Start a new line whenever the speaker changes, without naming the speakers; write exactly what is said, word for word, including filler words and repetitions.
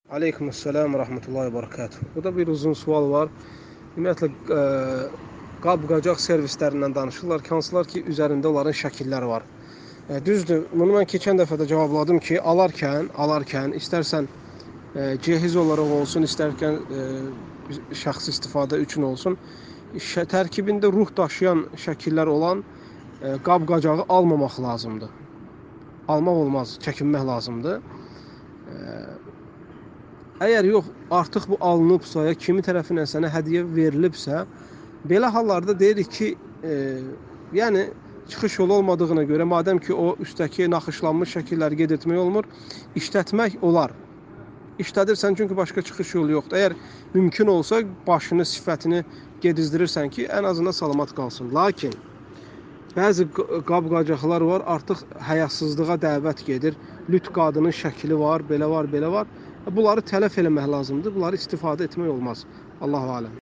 Aleykümselam və rahmetullahi və barakatuhu. Burada bir uzun sual var. Ümumiyyətlə, e, qab-qacaq servislərindən danışırlar ki, hansılar ki, üzərində onların şəkilləri var. E, düzdür, bunu mən keçən dəfə də cavabladım ki, alarkən, alarkən istərsən e, cehiz olaraq olsun, istərkən e, şəxsi istifadə üçün olsun, şə, tərkibində ruh daşıyan şəkillər olan e, qab-qacağı almamaq lazımdır. Almaq olmaz, çəkinmək lazımdır. E, Əgər yox, artıq bu alınıbsa, ya kimi tərəfindən sənə hədiyyə verilibsə, belə hallarda deyirik ki, e, yəni çıxış yolu olmadığına görə, madəm ki, o üstəki naxışlanmış şəkilləri qeyd etmək olmur, işlətmək olar. İşlədirsən, çünki başqa çıxış yolu yoxdur. Əgər mümkün olsa, başını, sifətini gedizdirirsən ki, ən azından salamat qalsın. Lakin, bəzi qab-qacaqlar var, artıq həyasızlığa dəvət gedir. Lüt qadının şəkili var, belə var, belə var. Bunları tələf eləmək lazımdır. Bunları istifadə etmək olmaz. Allahu aləm.